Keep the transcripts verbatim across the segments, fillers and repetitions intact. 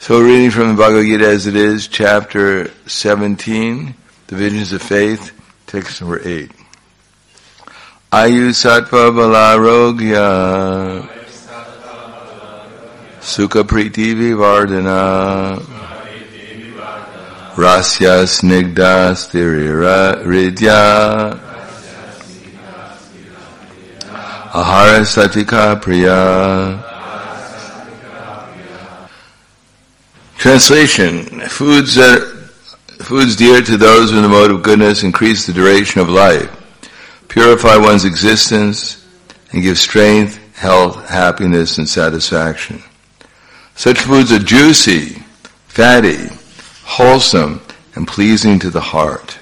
So we're reading from the Bhagavad Gita as it is, chapter seventeen, Divisions of Faith, text number eight. Ayu sattva balarogya sukha priti vivardhana rasya snigdha sthirira ridya ahara satika priya. Translation: Foods that foods dear to those in the mode of goodness increase the duration of life, purify one's existence, and give strength, health, happiness, and satisfaction. Such foods are juicy, fatty, wholesome, and pleasing to the heart.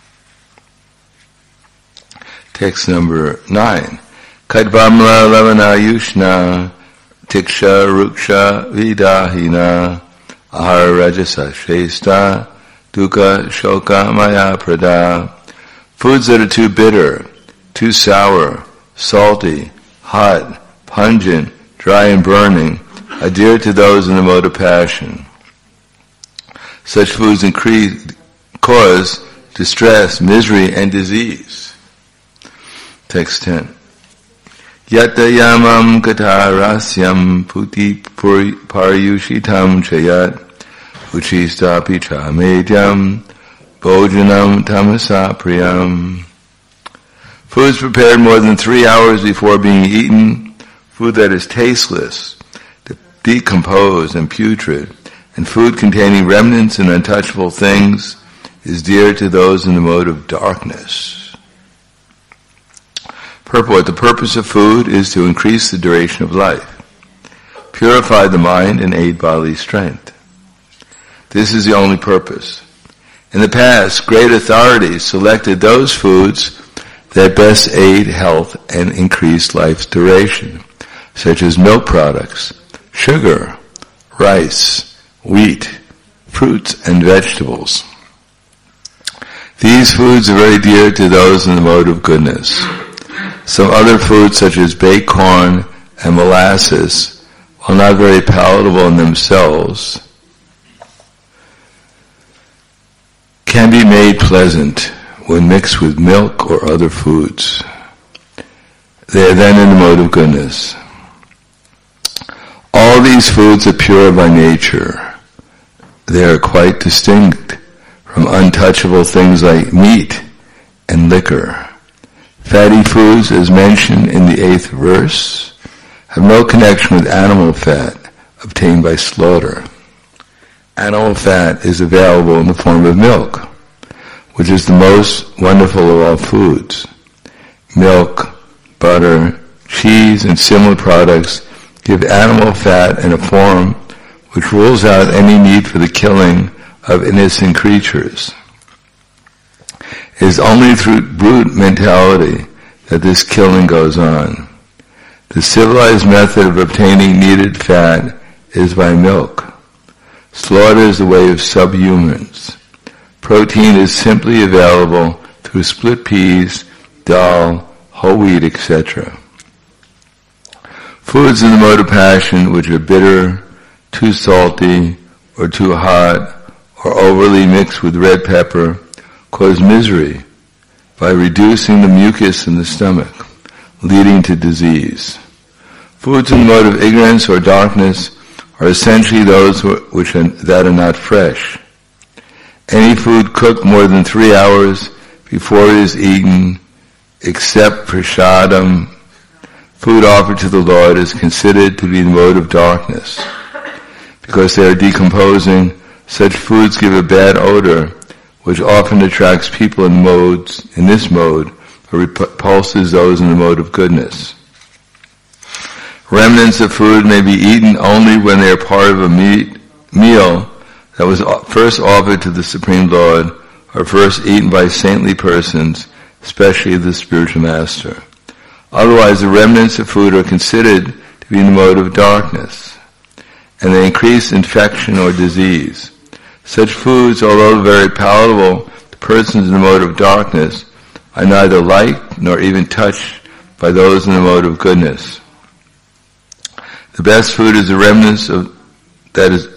Text number nine. Kadvamla lavana yushna tiksha ruksha vidahina ahara rajasa shesta dukkha shoka maya prada. Foods that are too bitter, too sour, salty, hot, pungent, dry and burning are dear to those in the mode of passion. Such foods increase, cause distress, misery, and disease. Text ten. Yata yamam kata rasyam puti paryushitam chayat uchista cha medyam bhojanam tamasa priyam. Foods prepared more than three hours before being eaten, food that is tasteless, decomposed and putrid, and food containing remnants and untouchable things is dear to those in the mode of darkness. Purport: the purpose of food is to increase the duration of life, purify the mind, and aid bodily strength. This is the only purpose. In the past, great authorities selected those foods that best aid health and increase life's duration, such as milk products, sugar, rice, wheat, fruits, and vegetables. These foods are very dear to those in the mode of goodness. Some other foods, such as baked corn and molasses, while not very palatable in themselves, can be made pleasant when mixed with milk or other foods. They are then in the mode of goodness. All these foods are pure by nature. They are quite distinct from untouchable things like meat and liquor. Fatty foods, as mentioned in the eighth verse, have no connection with animal fat obtained by slaughter. Animal fat is available in the form of milk, which is the most wonderful of all foods. Milk, butter, cheese, and similar products give animal fat in a form which rules out any need for the killing of innocent creatures. It is only through brute mentality that this killing goes on. The civilized method of obtaining needed fat is by milk. Slaughter is the way of subhumans. Protein is simply available through split peas, dal, whole wheat, et cetera. Foods in the mode of passion which are bitter, too salty, or too hot, or overly mixed with red pepper cause misery by reducing the mucus in the stomach, leading to disease. Foods in the mode of ignorance or darkness are essentially those which are, that are not fresh. Any food cooked more than three hours before it is eaten, except prasadam, food offered to the Lord, is considered to be the mode of darkness. Because they are decomposing, such foods give a bad odor, which often attracts people in modes, in this mode, or repulses those in the mode of goodness. Remnants of food may be eaten only when they are part of a meat, meal that was first offered to the Supreme Lord, or first eaten by saintly persons, especially the spiritual master. Otherwise, the remnants of food are considered to be in the mode of darkness, and they increase infection or disease. Such foods, although very palatable to persons in the mode of darkness, are neither liked nor even touched by those in the mode of goodness. The best food is the remnants of that is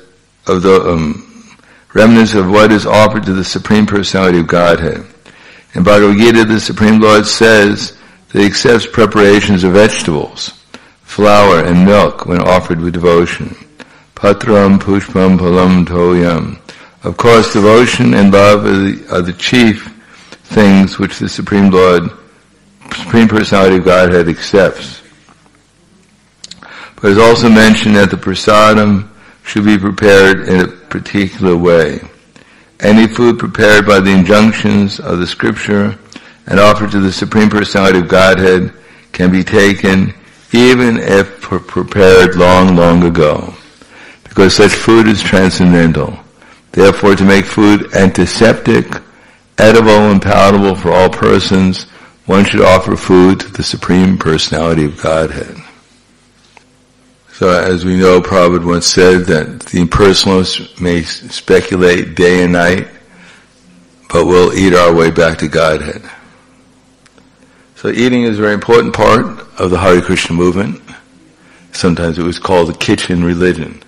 of the um, remnants of what is offered to the Supreme Personality of Godhead. In Bhagavad Gita, the Supreme Lord says that he accepts preparations of vegetables, flour, and milk when offered with devotion. Patram pushpam palam toyam. Of course, devotion and love are the, are the chief things which the Supreme Lord, Supreme Personality of Godhead accepts. But it's also mentioned that the prasadam should be prepared in a particular way. Any food prepared by the injunctions of the scripture and offered to the Supreme Personality of Godhead can be taken even if prepared long, long ago, because such food is transcendental. Therefore, to make food antiseptic, edible, and palatable for all persons, one should offer food to the Supreme Personality of Godhead. So, as we know, Prabhupada once said that the impersonalists may speculate day and night, but we'll eat our way back to Godhead. So eating is a very important part of the Hare Krishna movement. Sometimes it was called the kitchen religion.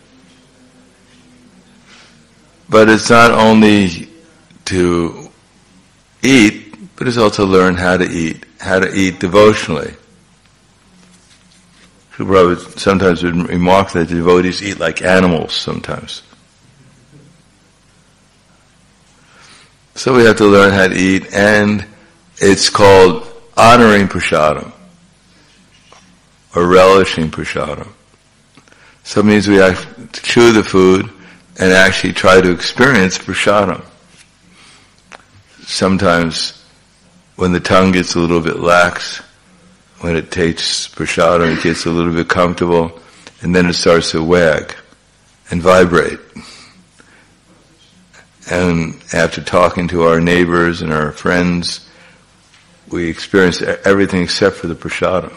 But it's not only to eat, but it's also to learn how to eat, how to eat devotionally. Prabhupada sometimes would remark that the devotees eat like animals sometimes. So we have to learn how to eat, and it's called honoring prasadam, or relishing prasadam. So it means we have to chew the food and actually try to experience prasadam. Sometimes when the tongue gets a little bit lax, when it tastes prasadam, it gets a little bit comfortable, and then it starts to wag and vibrate. And after talking to our neighbors and our friends, we experience everything except for the prasadam.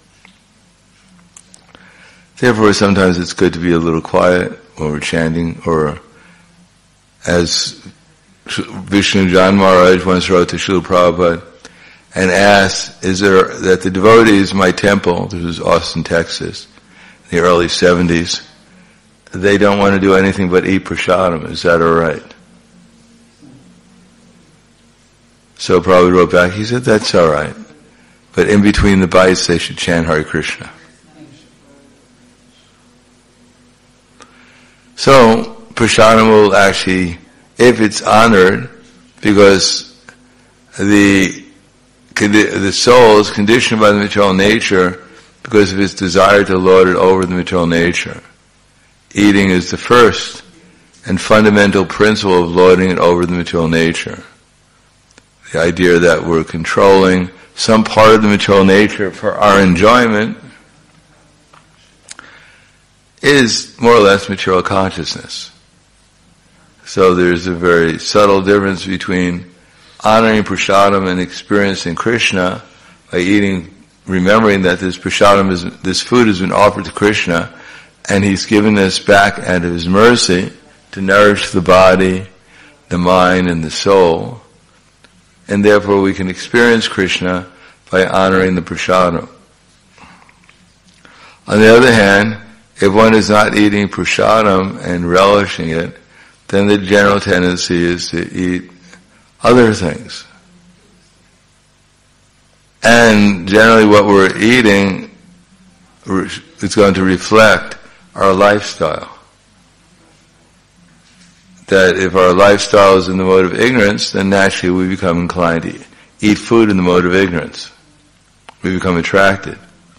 Therefore, sometimes it's good to be a little quiet when we're chanting, or as Vishnu Jan Maharaj once wrote to Srila Prabhupada and asked, is there, that the devotees in my temple, this was Austin, Texas, in the early seventies, they don't want to do anything but eat prasadam, is that alright? So Prabhupada wrote back, he said, that's alright, but in between the bites they should chant Hare Krishna. So, prasadam will actually, if it's honored, because the the soul is conditioned by the material nature because of its desire to lord it over the material nature. Eating is the first and fundamental principle of lording it over the material nature. The idea that we're controlling some part of the material nature for our enjoyment is more or less material consciousness. So there's a very subtle difference between honoring prasadam and experiencing Krishna by eating, remembering that this prasadam is, this food has been offered to Krishna, and He's given us back out of His mercy to nourish the body, the mind, and the soul, and therefore we can experience Krishna by honoring the prasadam. On the other hand, if one is not eating prasadam and relishing it, then the general tendency is to eat other things. And generally what we're eating is going to reflect our lifestyle. That if our lifestyle is in the mode of ignorance, then naturally we become inclined to eat food in the mode of ignorance. We become attracted.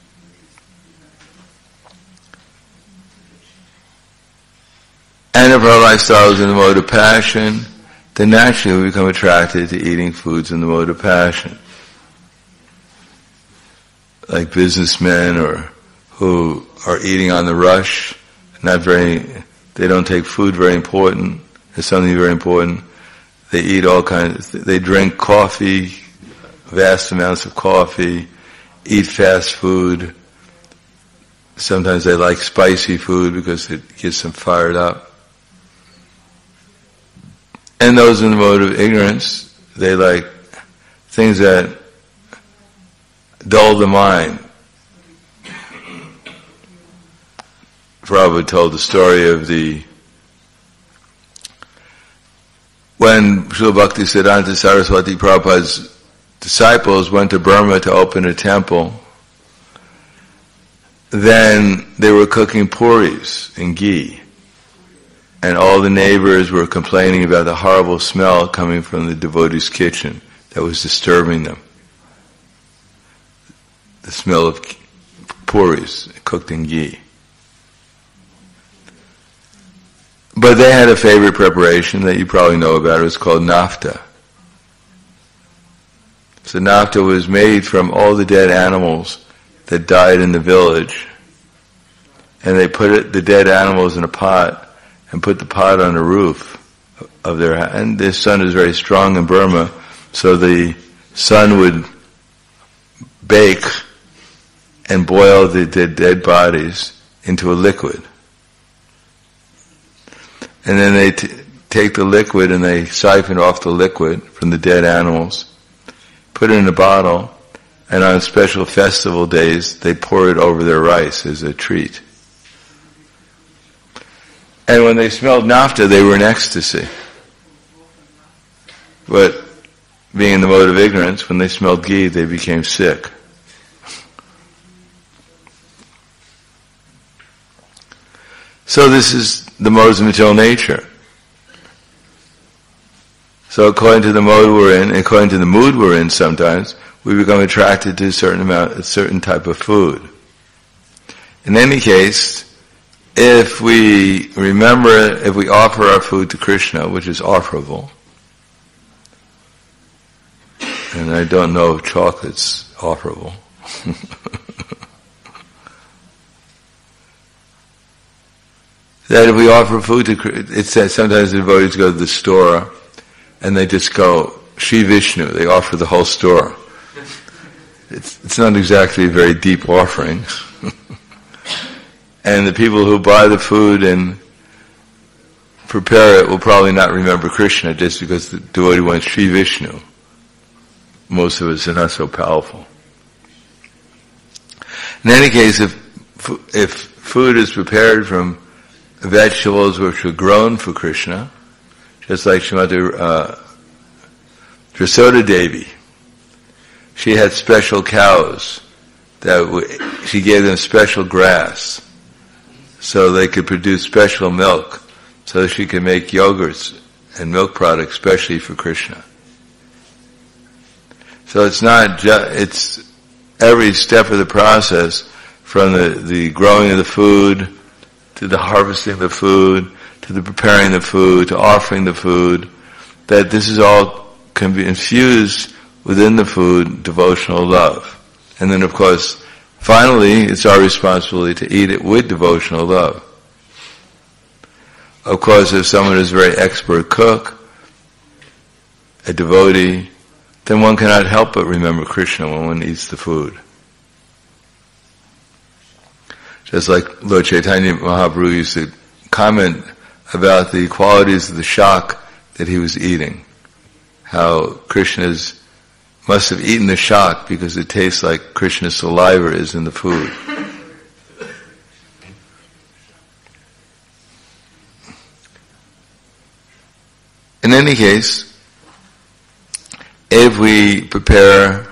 And if our lifestyle is in the mode of passion, then naturally we become attracted to eating foods in the mode of passion. Like businessmen or who are eating on the rush, not very, they don't take food very important, as something very important. They eat all kinds, they drink coffee, vast amounts of coffee, eat fast food. Sometimes they like spicy food because it gets them fired up. And those in the mode of ignorance, they like things that dull the mind. Prabhupada told the story of the when Srila Bhaktisiddhanta Saraswati Prabhupada's disciples went to Burma to open a temple, then they were cooking puris in ghee. And all the neighbors were complaining about the horrible smell coming from the devotee's kitchen that was disturbing them. The smell of puris cooked in ghee. But they had a favorite preparation that you probably know about. It was called nafta. So nafta was made from all the dead animals that died in the village. And they put it, the dead animals in a pot and put the pot on the roof of their house. And the sun is very strong in Burma, so the sun would bake and boil the dead, dead bodies into a liquid. And then they t- take the liquid and they siphon off the liquid from the dead animals, put it in a bottle, and on special festival days they pour it over their rice as a treat. And when they smelled nafta, they were in ecstasy. But being in the mode of ignorance, when they smelled ghee, they became sick. So this is the modes of material nature. So according to the mode we're in, according to the mood we're in sometimes, we become attracted to a certain amount, a certain type of food. In any case, if we remember, if we offer our food to Krishna, which is offerable, and I don't know if chocolate's offerable, that if we offer food to Krishna, it says sometimes the devotees go to the store and they just go, Shri Vishnu, they offer the whole store. It's, it's not exactly a very deep offering. And the people who buy the food and prepare it will probably not remember Krishna just because the devotee wants Shri Vishnu. Most of us are not so powerful. In any case, if if food is prepared from vegetables which were grown for Krishna, just like Srimati uh, Yasoda Devi, she had special cows that w- she gave them special grass so they could produce special milk, so she could make yogurts and milk products specially for Krishna. So it's not just, it's every step of the process, from the, the growing of the food, to the harvesting of the food, to the preparing the food, to offering the food, that this is all can be infused within the food, devotional love. And then of course, finally, it's our responsibility to eat it with devotional love. Of course, if someone is a very expert cook, a devotee, then one cannot help but remember Krishna when one eats the food. Just like Lord Chaitanya Mahaprabhu used to comment about the qualities of the shak that he was eating. How Krishna's must have eaten the shak because it tastes like Krishna's saliva is in the food. In any case, if we prepare,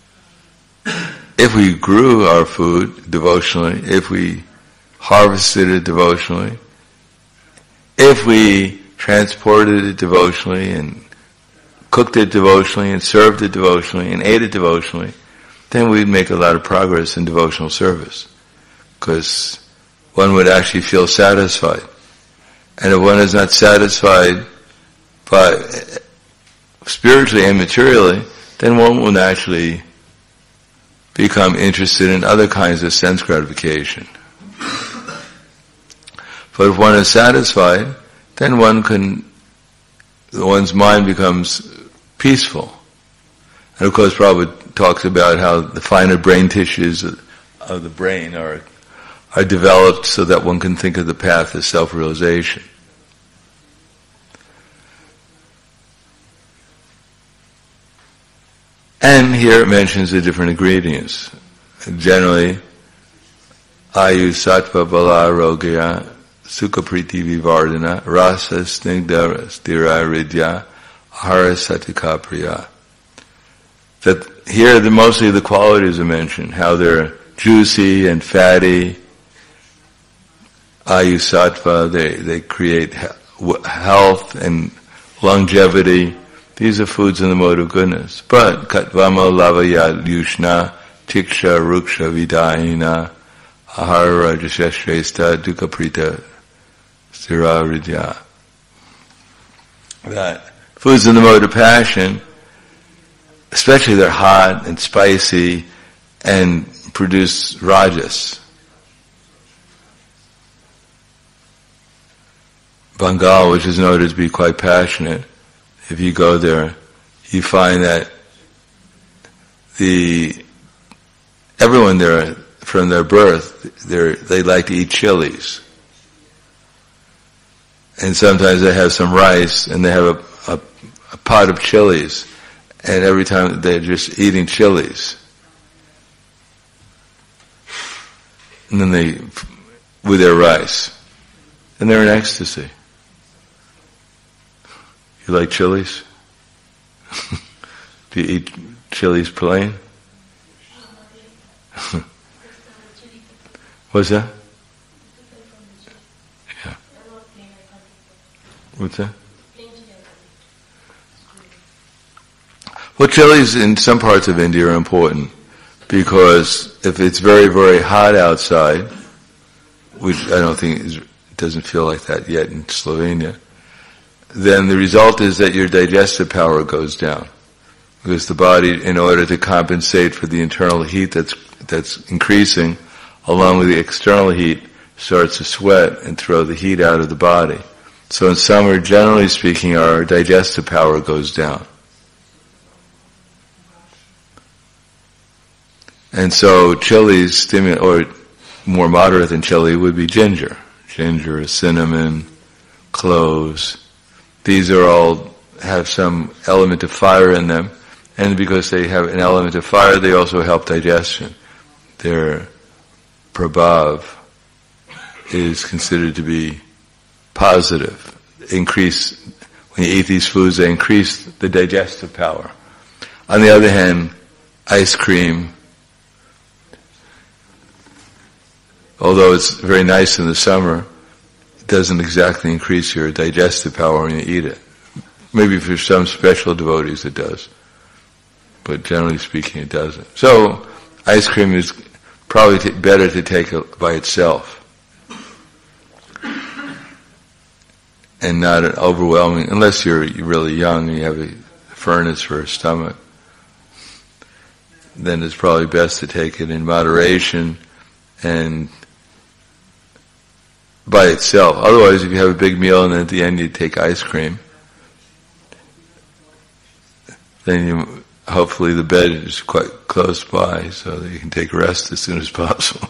if we grew our food devotionally, if we harvested it devotionally, if we transported it devotionally and cooked it devotionally and served it devotionally and ate it devotionally, then we'd make a lot of progress in devotional service. Because one would actually feel satisfied. And if one is not satisfied by spiritually and materially, then one will naturally become interested in other kinds of sense gratification. But if one is satisfied, then one can, one's mind becomes peaceful. And of course Prabhupada talks about how the finer brain tissues of the brain are are developed so that one can think of the path of self-realization. And here it mentions the different ingredients. Generally, I use sattva, bala, rogya, sukha priti vivardhana, rasa snigdha stira ridya, ahara satika priya. That here the mostly the qualities are mentioned, how they're juicy and fatty, ayu sattva, they, they create health and longevity. These are foods in the mode of goodness. But katvama lavaya yushna tiksha ruksha vidahina ahara rajasya shrestha dukkha prita stira ridya. That foods in the mode of passion, especially they're hot and spicy and produce rajas. Bengal, which is noted to be quite passionate, if you go there, you find that the everyone there, from their birth, they they like to eat chilies, and sometimes they have some rice and they have a, a, a pot of chilies, and every time they're just eating chilies, and then they with their rice, and they're in ecstasy. You like chilies? Do you eat chilies plain? What's that? Yeah. What's that? Well, chilies in some parts of India are important because if it's very, very hot outside, which I don't think is, doesn't feel like that yet in Slovenia, then the result is that your digestive power goes down. Because the body, in order to compensate for the internal heat that's that's increasing, along with the external heat, starts to sweat and throw the heat out of the body. So in summer, generally speaking, our digestive power goes down. And so chilies stimulate, or more moderate than chili would be ginger. Ginger, cinnamon, cloves. These are all, have some element of fire in them, and because they have an element of fire, they also help digestion. Their prabhav is considered to be positive. Increase, when you eat these foods, they increase the digestive power. On the other hand, ice cream, although it's very nice in the summer, doesn't exactly increase your digestive power when you eat it. Maybe for some special devotees it does, but generally speaking it doesn't. So ice cream is probably t- better to take it by itself and not an overwhelming, unless you're really young and you have a furnace for a stomach, then it's probably best to take it in moderation and by itself. Otherwise, if you have a big meal and then at the end you take ice cream, then you, hopefully the bed is quite close by so that you can take rest as soon as possible.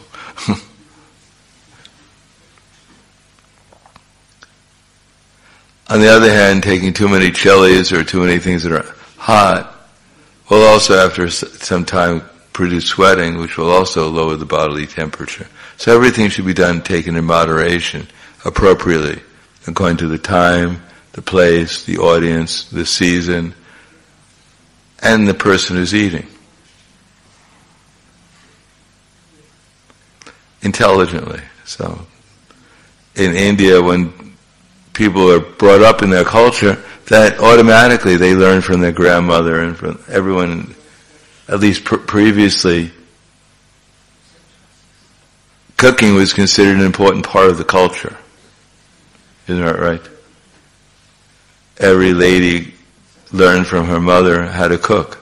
On the other hand, taking too many chilies or too many things that are hot will also, after some time, produce sweating, which will also lower the bodily temperature. So everything should be done, taken in moderation, appropriately, according to the time, the place, the audience, the season, and the person who's eating. Intelligently. So, in India, when people are brought up in their culture, that automatically they learn from their grandmother and from everyone, at least pr- previously, cooking was considered an important part of the culture. Isn't that right? Every lady learned from her mother how to cook.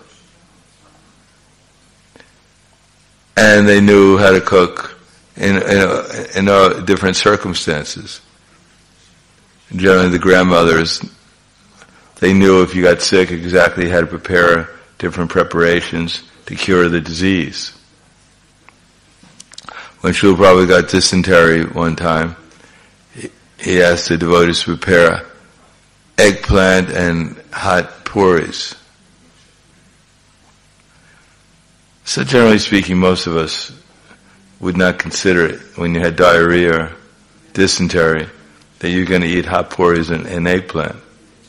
And they knew how to cook in, in, in uh, different circumstances. Generally the grandmothers, they knew if you got sick exactly how to prepare different preparations to cure the disease. When Srila Prabhupada got dysentery one time, he asked the devotees to prepare eggplant and hot puris. So generally speaking, most of us would not consider it when you had diarrhea or dysentery, that you're going to eat hot porridge and, and eggplant.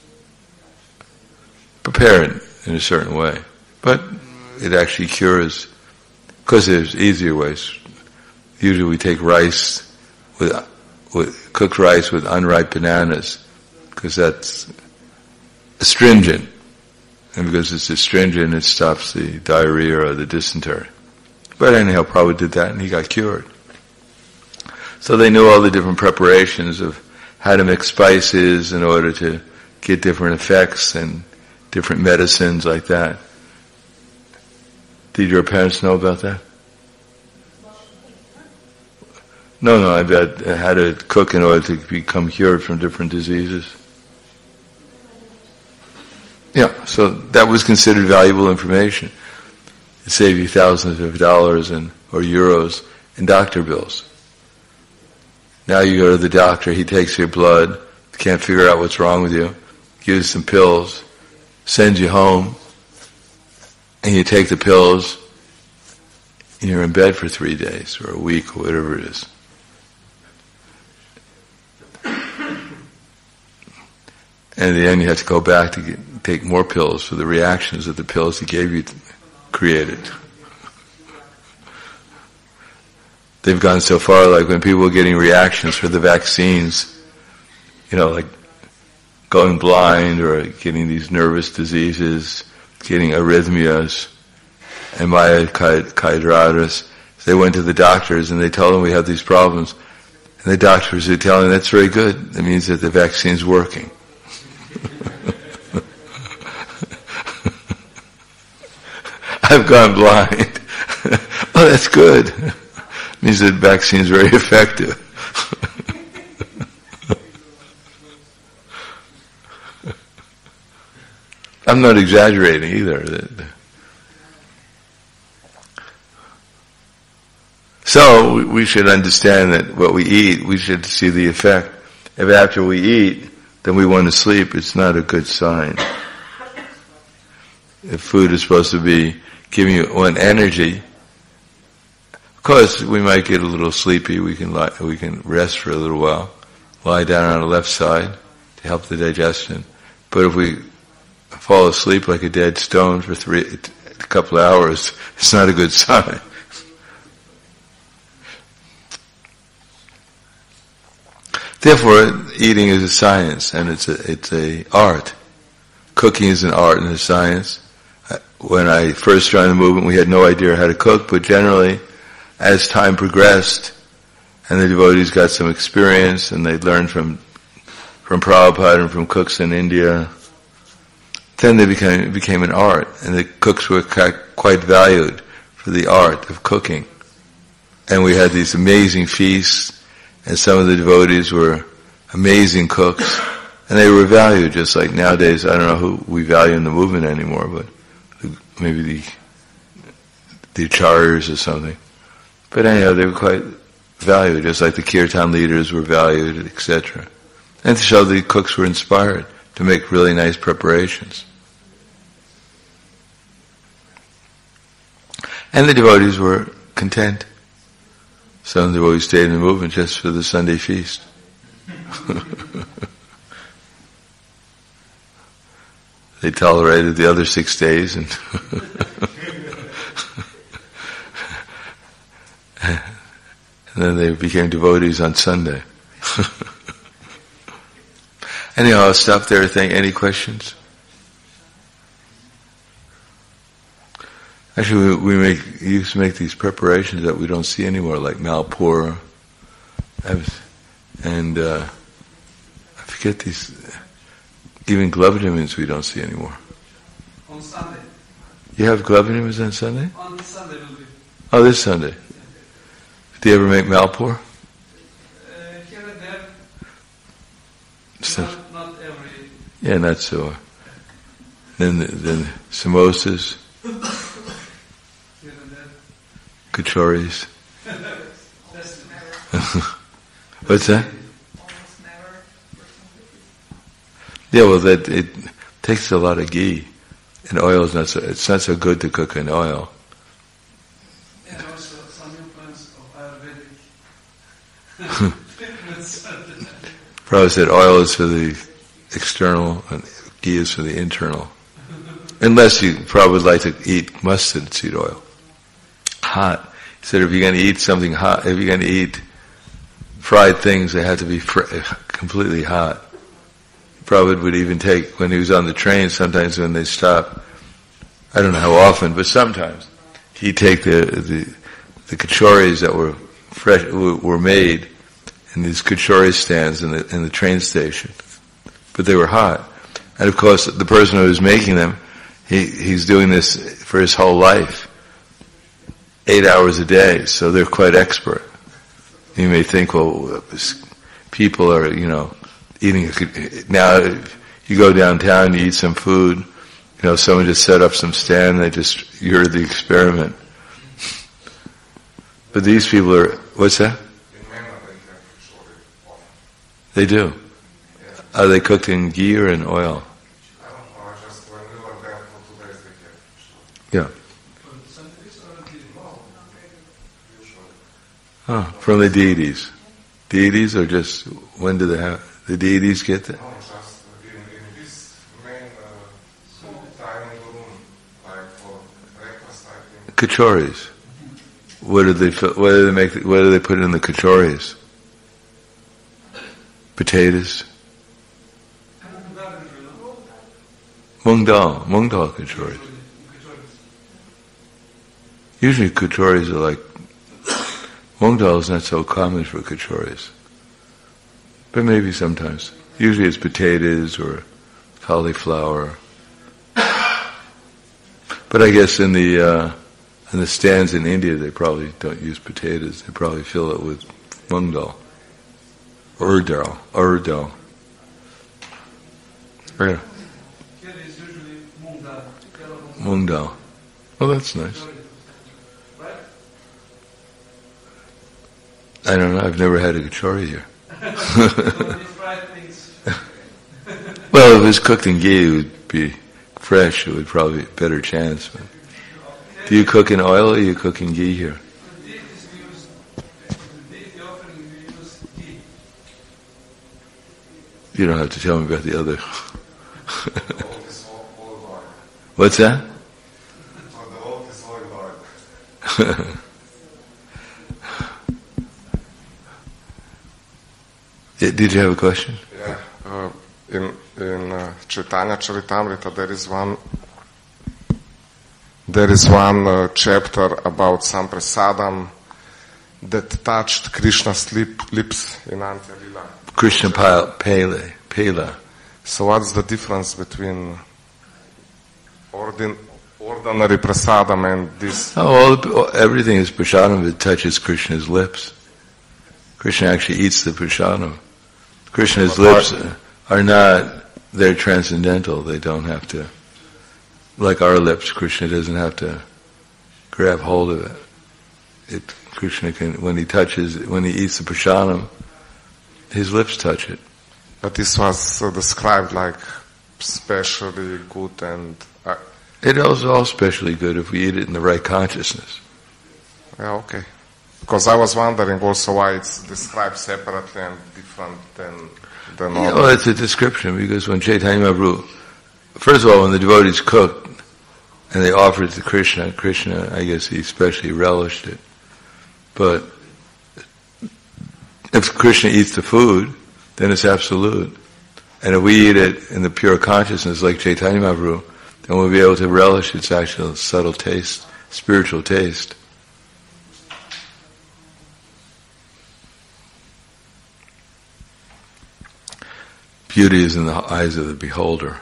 Prepare it in a certain way. But it actually cures, because there's easier ways. Usually we take rice, with, with cooked rice with unripe bananas, because that's astringent. And because it's astringent, it stops the diarrhea or the dysentery. But anyhow, Prabhupada did that and he got cured. So they knew all the different preparations of how to mix spices in order to get different effects and different medicines like that. Did your parents know about that? No, no, about how to cook in order to become cured from different diseases. Yeah, so that was considered valuable information. It saved you thousands of dollars and or euros in doctor bills. Now you go to the doctor, he takes your blood, can't figure out what's wrong with you, gives you some pills, sends you home, and you take the pills, and you're in bed for three days or a week or whatever it is. And in the end you have to go back to get, take more pills for the reactions that the pills he gave you created. They've gone so far, like when people are getting reactions for the vaccines, you know, like going blind or getting these nervous diseases, getting arrhythmias and myocarditis. They went to the doctors and they told them we have these problems. And the doctors are telling them that's very good. That means that the vaccine's working. I've gone blind. Oh, that's good. Means that vaccine is very effective. I'm not exaggerating either. So we should understand that what we eat, we should see the effect. If after we eat, then we want to sleep, it's not a good sign. If food is supposed to be giving you one energy, of course we might get a little sleepy, we can lie, we can rest for a little while, lie down on the left side to help the digestion. But if we fall asleep like a dead stone for three, a couple of hours, it's not a good sign. Therefore, eating is a science, and it's a it's a art. Cooking is an art and a science. When I first joined the movement, we had no idea how to cook, but generally, as time progressed, and the devotees got some experience, and they learned from from Prabhupada and from cooks in India, then they became it became an art, and the cooks were quite valued for the art of cooking. And we had these amazing feasts. And some of the devotees were amazing cooks, and they were valued just like nowadays. I don't know who we value in the movement anymore, but maybe the the acharyas or something. But anyhow, they were quite valued, just like the kirtan leaders were valued, et cetera. And so the cooks were inspired to make really nice preparations. And the devotees were content. Some devotees stayed in the movement just for the Sunday feast. They tolerated the other six days and and then they became devotees on Sunday. Anyhow, I'll stop there. Think any questions? Actually, we, we make used to make these preparations that we don't see anymore, like Malpura, and uh, I forget these. Even Glavadimins we don't see anymore. On Sunday. You have Glavadimins on Sunday? On Sunday will be. Oh, this Sunday. Do you ever make Malpura? Uh, here and there. So, not, not every. Yeah, not so. Then, then samosas. Kachoris. What's that? Yeah, well, that it takes a lot of ghee, and oil is not so. It's not so good to cook in oil. And also some influence of Ayurvedic. Prabhupada said oil is for the external and ghee is for the internal. Unless you probably would like to eat mustard seed oil. Hot. He said if you're going to eat something hot, if you're going to eat fried things, they have to be fr- completely hot. Prabhupada would even take, when he was on the train, sometimes when they stop, I don't know how often, but sometimes, he'd take the, the, the kachoris that were fresh, were made in these kachori stands in the, in the train station. But they were hot. And of course, the person who was making them, he, he's doing this for his whole life. Eight hours a day, so they're quite expert. You may think, well, people are, you know, eating, now you go downtown, you eat some food, you know, someone just set up some stand, they just, you're the experiment. But these people are, what's that? They do. Are they cooked in ghee or in oil? Yeah. Oh, from the deities. Deities or just, when do they have, the deities get that? No, just in, in this main uh, dining room, like for breakfast, I think. Kachoris. What do they, what do they make, what do they put in the kachoris? Potatoes? Mung dal, mung dal kachoris. Usually kachoris are like, mung dal is not so common for kachoris. But maybe sometimes. Usually it's potatoes or cauliflower. But I guess in the uh, in the stands in India they probably don't use potatoes. They probably fill it with mung dal. Ur dal. Ur dal. Yeah. Mung dal. Oh, that's nice. I don't know. I've never had a kachori here. Well, if it was cooked in ghee, it would be fresh. It would probably be a better chance. But do you cook in oil or you cook in ghee here? You don't have to tell me about the other. What's that? Did you have a question? Yeah. Uh, in in uh, Chaitanya Charitamrita there is one there is one uh, chapter about Samprasadam that touched Krishna's lip, lips in Antya Lila. Krishna Pala. Pala. So what's the difference between ordin, ordinary prasadam and this? Oh, all, everything is prasadam that touches Krishna's lips. Krishna actually eats the prasadam. Krishna's lips are not, they're transcendental. They don't have to, like our lips, Krishna doesn't have to grab hold of it. It Krishna can, when he touches, when he eats the prasadam, his lips touch it. But this was uh, described like specially good and... Uh, it is all specially good if we eat it in the right consciousness. Yeah, okay. Because I was wondering also why it's described separately and different than than yeah, all. Well, it's a description because when Chaitanya Mahaprabhu, first of all, when the devotees cooked and they offered it to Krishna, Krishna, I guess he especially relished it. But if Krishna eats the food, then it's absolute. And if we eat it in the pure consciousness like Chaitanya Mahaprabhu, then we'll be able to relish its actual subtle taste, spiritual taste. Beauty is in the eyes of the beholder.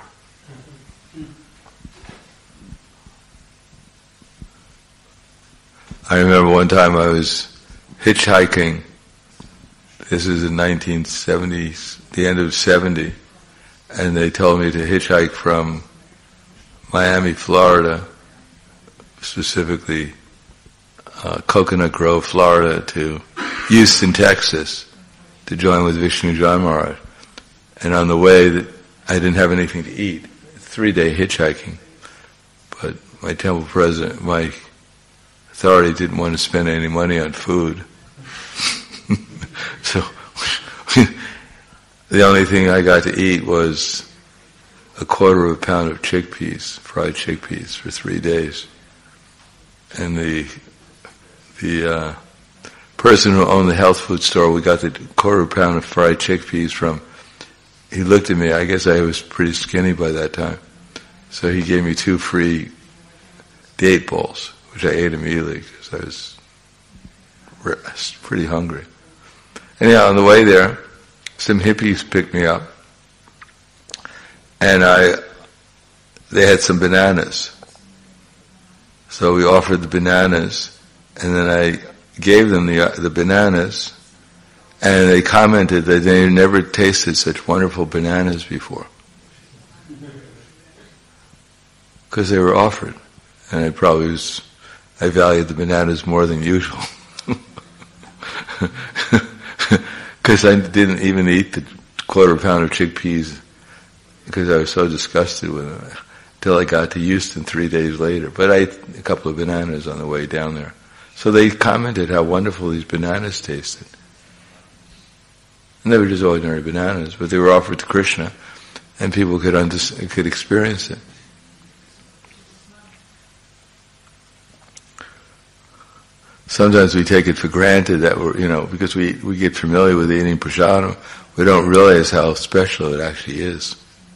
I remember one time I was hitchhiking. This is in nineteen seventies, the end of seventy, and they told me to hitchhike from Miami, Florida, specifically uh, Coconut Grove, Florida, to Houston, Texas, to join with Vishnu Jai Maharaj. And on the way, that I didn't have anything to eat. Three-day hitchhiking, but my temple president, my authority, didn't want to spend any money on food. So The only thing I got to eat was a quarter of a pound of chickpeas, fried chickpeas, for three days. And the the uh, person who owned the health food store, we got the quarter of a pound of fried chickpeas from. He looked at me. I guess I was pretty skinny by that time, so he gave me two free date bowls, which I ate immediately because I was pretty hungry. Anyhow, on the way there, some hippies picked me up, and I, they had some bananas. So we offered the bananas, and then I gave them the the bananas, and they commented that they had never tasted such wonderful bananas before, because they were offered, and I probably was, I valued the bananas more than usual. Because I didn't even eat the quarter pound of chickpeas because I was so disgusted with them until I got to Houston three days later. But I ate a couple of bananas on the way down there. So they commented how wonderful these bananas tasted. And they were just ordinary bananas, but they were offered to Krishna, and people could under, could experience it. Sometimes we take it for granted that we're, you know, because we, we get familiar with eating prasadam, we don't realize how special it actually is.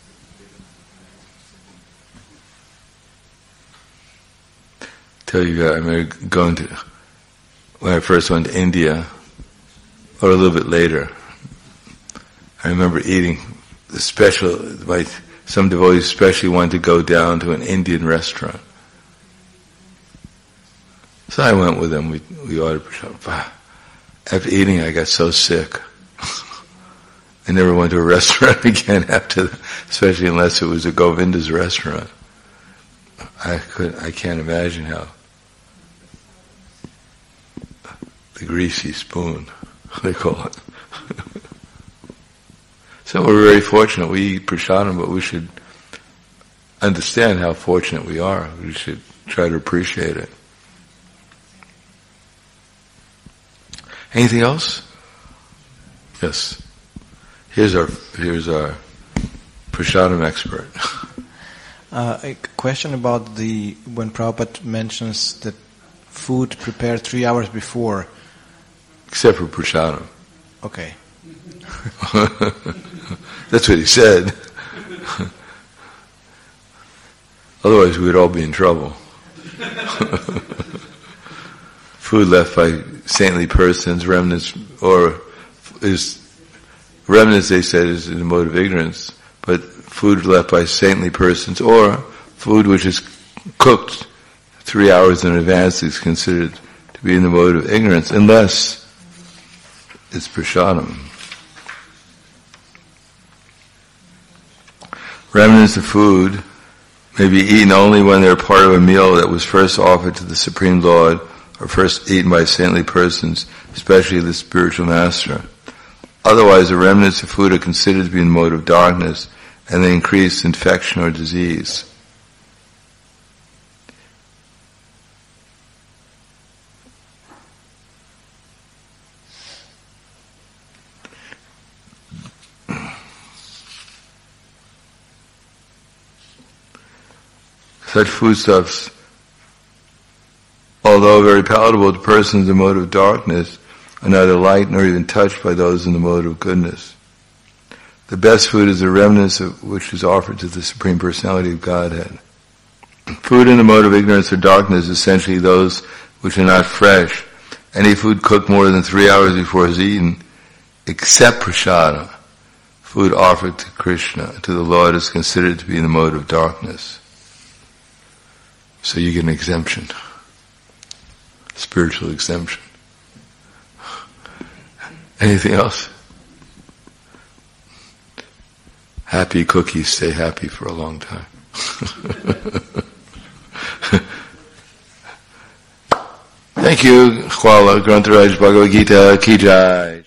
Tell you, I remember going to, when I first went to India, or a little bit later, I remember eating the special, like some devotees especially wanted to go down to an Indian restaurant. So I went with them. We we ordered prasadam. After eating, I got so sick. I never went to a restaurant again after that, especially unless it was a Govinda's restaurant. I could I can't imagine how the greasy spoon they call it. So we're very fortunate. We eat prasadam, but we should understand how fortunate we are. We should try to appreciate it. Anything else? Yes. Here's our here's our prasadam expert. Uh, a question about the when Prabhupada mentions that food prepared three hours before. Except for prasadam. Okay. That's what he said. Otherwise, we'd all be in trouble. Food left by saintly persons, remnants, or is remnants, they said, is in the mode of ignorance, but food left by saintly persons, or food which is cooked three hours in advance is considered to be in the mode of ignorance, unless it's prasadam. Remnants of food may be eaten only when they're part of a meal that was first offered to the Supreme Lord, or first eaten by saintly persons, especially the spiritual master. Otherwise, the remnants of food are considered to be in the mode of darkness, and they increase infection or disease. Such foodstuffs, although very palatable to persons in the mode of darkness, are neither light nor even touched by those in the mode of goodness. The best food is the remnants of which is offered to the Supreme Personality of Godhead. Food in the mode of ignorance or darkness is essentially those which are not fresh. Any food cooked more than three hours before it is eaten, except prasadam, food offered to Krishna, to the Lord, is considered to be in the mode of darkness. So you get an exemption. Spiritual exemption. Anything else? Happy cookies stay happy for a long time. Thank you. Khwala Granth Raj Bhagavad Gita Ki Jai.